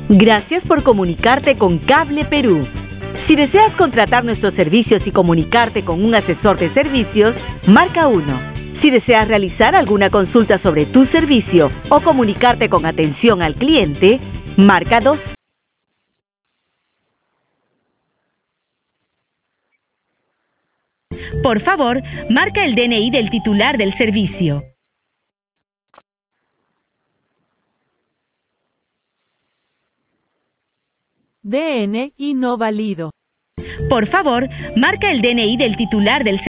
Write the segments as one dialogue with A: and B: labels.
A: Gracias por comunicarte con Cable Perú. Si deseas contratar nuestros servicios y comunicarte con un asesor de servicios, marca 1. Si deseas realizar alguna consulta sobre tu servicio o comunicarte con atención al cliente, marca 2. Por favor, marca el DNI del titular del servicio.
B: DNI no válido.
A: Por favor, marca el DNI del titular del servicio.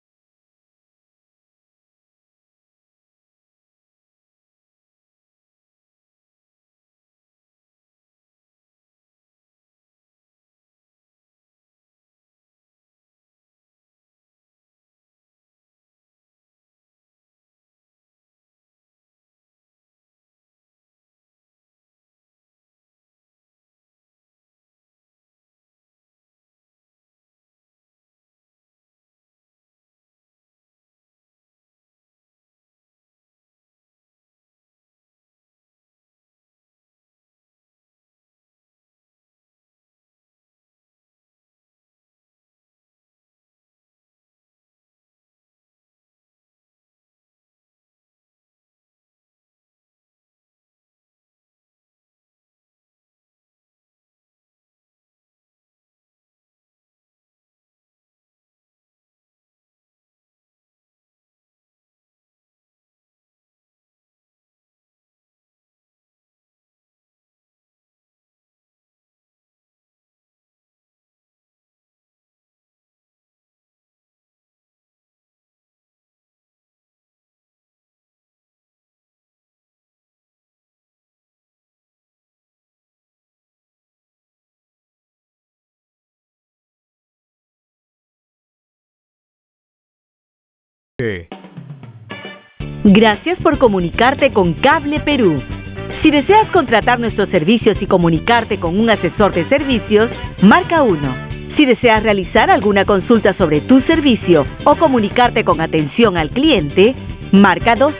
A: Gracias por comunicarte con Cable Perú. Si deseas contratar nuestros servicios y comunicarte con un asesor de servicios, marca 1. Si deseas realizar alguna consulta sobre tu servicio o comunicarte con atención al cliente, marca 2.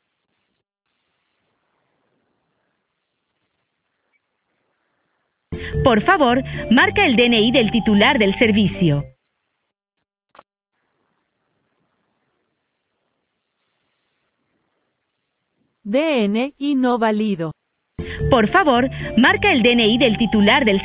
A: Por favor, marca el DNI del titular del servicio.
B: DNI no válido.
A: Por favor, marca el DNI del titular del servicio.